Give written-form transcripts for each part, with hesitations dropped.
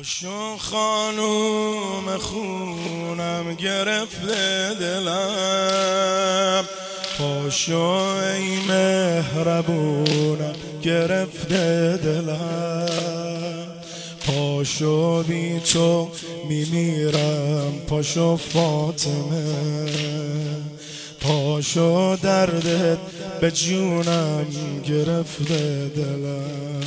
پاشو خانوم خونم گرفته دلم، پاشو ای مهربونم گرفته دلم، پاشو بی تو میمیرم، پاشو فاطمه، پاشو دردت به جونم گرفته دلم،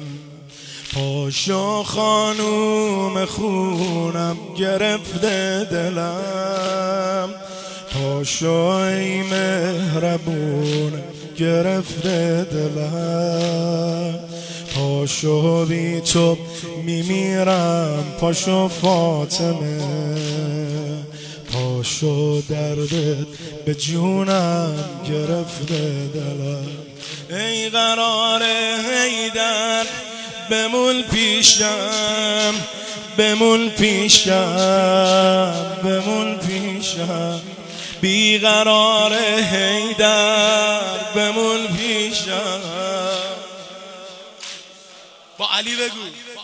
پاشو خانوم خونم گرفته دلم، پاشو ای مهربونم گرفته دلم، پاشو بی تو میمیرم، پاشو فاطمه، پاشو دردت به جونم گرفته دلم. ای قرار حیدر بمون پیشم، بمون پیشم، بمون پیشم، بیقرار حیدر بمون پیشم. با علی بگو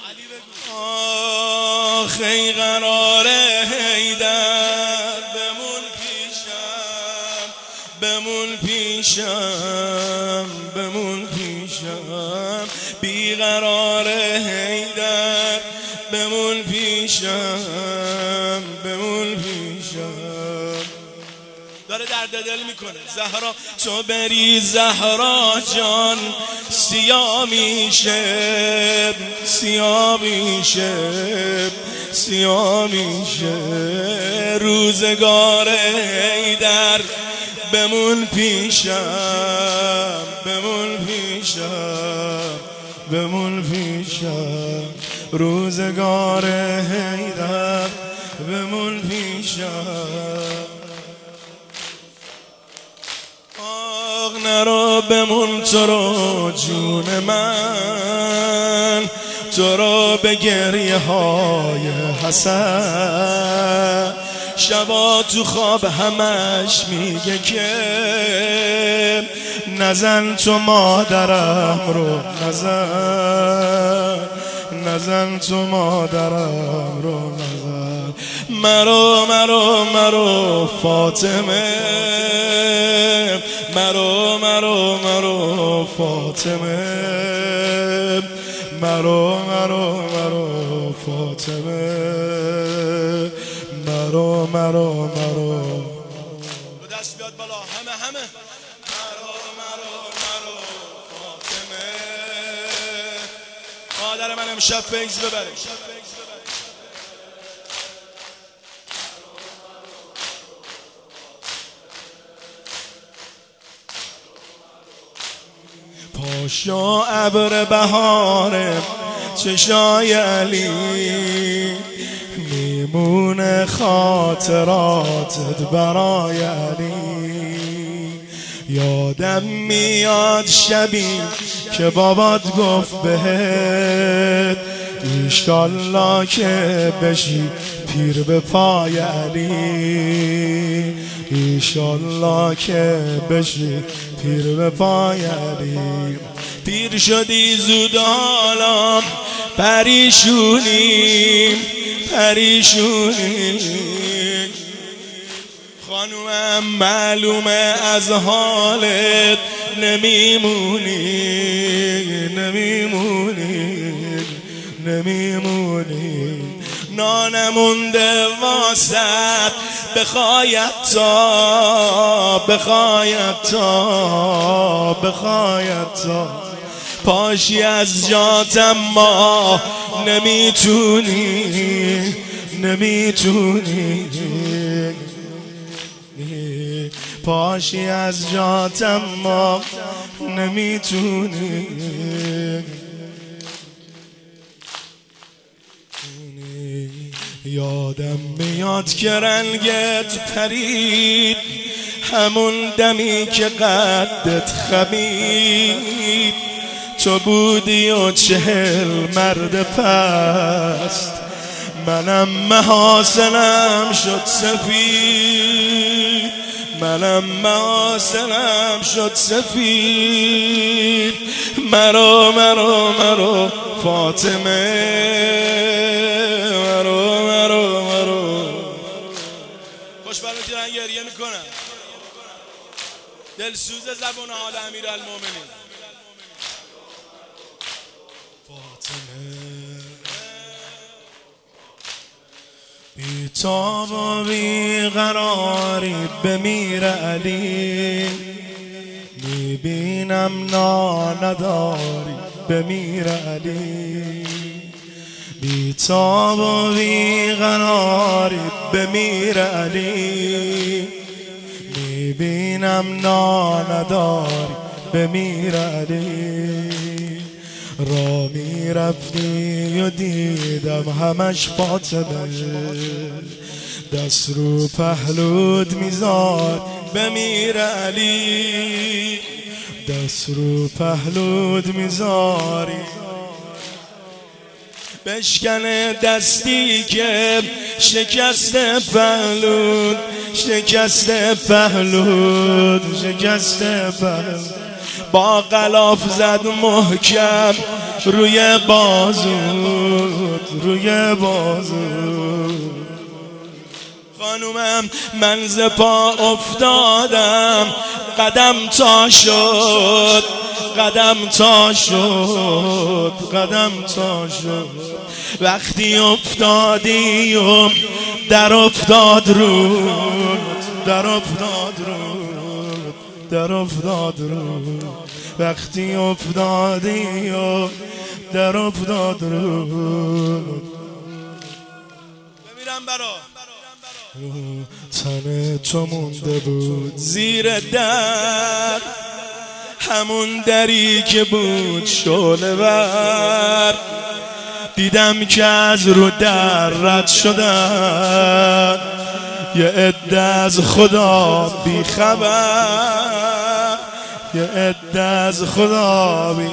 آخ ای قرار حیدر بمون پیشم، بمون پیشم، بمون پیشم، بیقرار حیدر بمون پیشم، بمون پیشم. داره درد دل میکنه. زهرا تو بری زهرا جان سیاه میشه، سیاه میشه، سیاه میشه، روزگار حیدر بمون پیشم، بمون پیشم، بمون پیشم، روزگار حیدر بمون پیشم. آخ نرو بمون تو رو جون من، تو رو به گریه های حسن، شبا تو خواب همش میگه که نزن تو مادرم رو، نزن، نزن تو مادرم رو، نزن مرو مرو مرو فاطمه، مرو مرو مرو فاطمه، مرو مرو مرو فاطمه، مرو مرو مرو. دست بیاد بالا همه همه. مرو مرو مرو فاطمه. مادر من امشب فیض ببره. پاشو ابر بهار چشای علی، میمونه خاطراتت برای علی. یادم میاد شبی که بابات گفت بهت ایشالله که بشی پیر به پای علی، ایشالله که بشی پیر به پای علی. پیر شدی زود حالا پریشونی، پریشونی خانومم معلومه از حالت نمیمونی، نمیمونی، نمیمونی. نانمونده واسط بخواید تا، بخواید تا، بخواید تا، پاشی از جات اما نمیتونی، نمیتونی، پاشی از جات اما نمیتونی. یادم میاد که رنگت پرید همون دمی که قدت خمید، تو بودی و 40 مرد پست، منم محاسنم شد سفید، منم محاسنم شد سفید. مرو مرو مرو فاطمه، من گریه میکنم. دلسوز زبون حال امیرالمومنین فاطمه. بی تاب و بی قراری به میر علی، میبینم نداری به میر علی. بی تاب و بی قراری به میر علی، میبینم نداری به میر علی. را میرفتی و دیدم همش فاطمه، دست رو پهلود میزاد به میر علی، دست رو پهلود میذاری. بشکنه دستی که شکسته پهلود، شکسته پهلود، شکسته پهلود. با غلاف زد محکم روی بازود، روی بازود. خانومم من ز پا افتادم، قدم تا شد، قدم تا شد، قدم تا شد. وقتی افتادی و در افتاد رود، در افتاد رود، در افتاد رود. وقتی افتادی و در افتاد رود. بمیرم برا تن تو مونده بود زیر در، همون دری که بود شعله ور. دیدم که از رو در رد شدن یه عده از خدا بی خبر، یه عده از خدا بی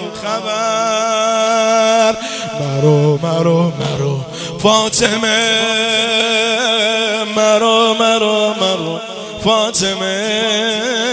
خبر. مرو مرو مرو فاطمه، مرو مرو مرو فاطمه.